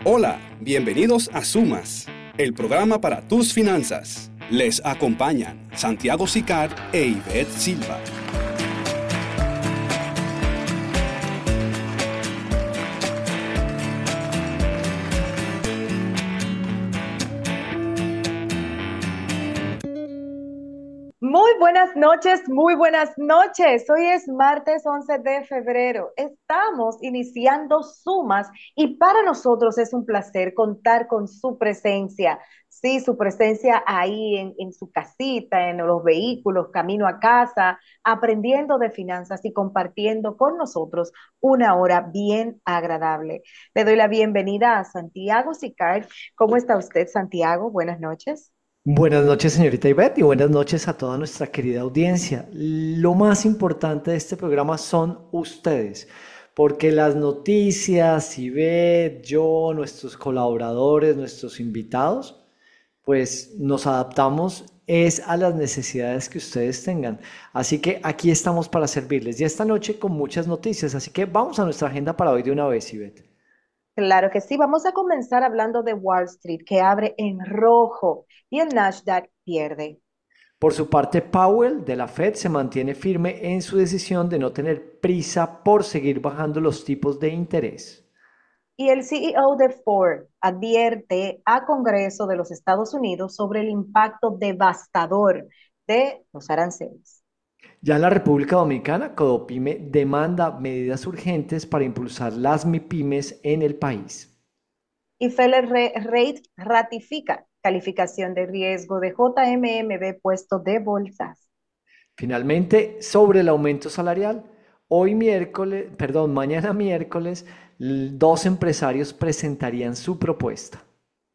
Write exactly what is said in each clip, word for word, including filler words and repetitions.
Hola, bienvenidos a Sumas, el programa para tus finanzas. Les acompañan Santiago Sicar e Ivette Silva. Muy buenas noches, muy buenas noches. Hoy es martes once de febrero. Estamos iniciando Sumas y para nosotros es un placer contar con su presencia. Sí, su presencia ahí en, en su casita, en los vehículos, camino a casa, aprendiendo de finanzas y compartiendo con nosotros una hora bien agradable. Le doy la bienvenida a Santiago Sicard. ¿Cómo está usted, Santiago? Buenas noches. Buenas noches, señorita Ivette, y buenas noches a toda nuestra querida audiencia. Lo más importante de este programa son ustedes, porque las noticias, Ivette, yo, nuestros colaboradores, nuestros invitados, pues nos adaptamos es a las necesidades que ustedes tengan. Así que aquí estamos para servirles. Y esta noche con muchas noticias, así que vamos a nuestra agenda para hoy de una vez, Ivette. Claro que sí, vamos a comenzar hablando de Wall Street, que abre en rojo y el Nasdaq pierde. Por su parte, Powell de la Fed se mantiene firme en su decisión de no tener prisa por seguir bajando los tipos de interés. Y el C E O de Ford advierte a Congreso de los Estados Unidos sobre el impacto devastador de los aranceles. Ya en la República Dominicana, Codopime demanda medidas urgentes para impulsar las MIPIMES en el país. Y Feller Rate ratifica calificación de riesgo de J M M B puesto de bolsas. Finalmente, sobre el aumento salarial, hoy miércoles, perdón, mañana miércoles, l- dos empresarios presentarían su propuesta.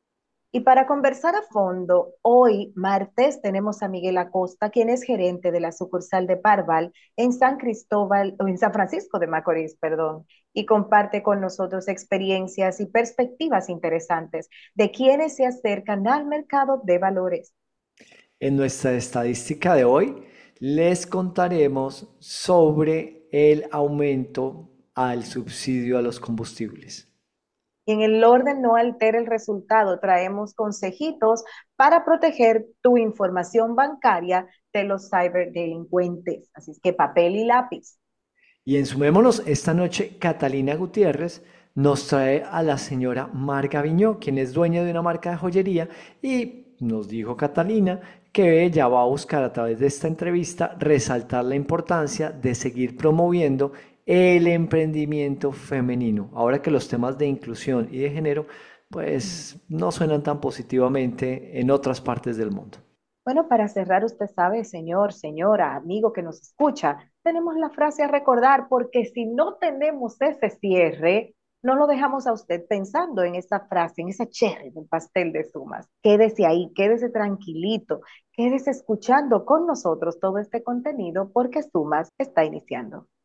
Y para conversar a fondo, hoy martes tenemos a Miguel Acosta, quien es gerente de la sucursal de Parval en San Cristóbal, o en San Francisco de Macorís, perdón, y comparte con nosotros experiencias y perspectivas interesantes de quienes se acercan al mercado de valores. En nuestra estadística de hoy les contaremos sobre el aumento al subsidio a los combustibles. Y en el orden no altera el resultado, traemos consejitos para proteger tu información bancaria de los ciberdelincuentes. Así es que papel y lápiz. Y en Sumémonos, esta noche Catalina Gutiérrez nos trae a la señora Marga Viñó, quien es dueña de una marca de joyería, y nos dijo Catalina que ella va a buscar a través de esta entrevista resaltar la importancia de seguir promoviendo el emprendimiento femenino. Ahora que los temas de inclusión y de género pues no suenan tan positivamente en otras partes del mundo. Bueno, para cerrar, usted sabe, señor, señora, amigo que nos escucha, tenemos la frase a recordar, porque si no tenemos ese cierre, no lo dejamos a usted pensando en esa frase, en esa cherry del pastel de Sumas. Quédese ahí, quédese tranquilito, quédese escuchando con nosotros todo este contenido, porque Sumas está iniciando.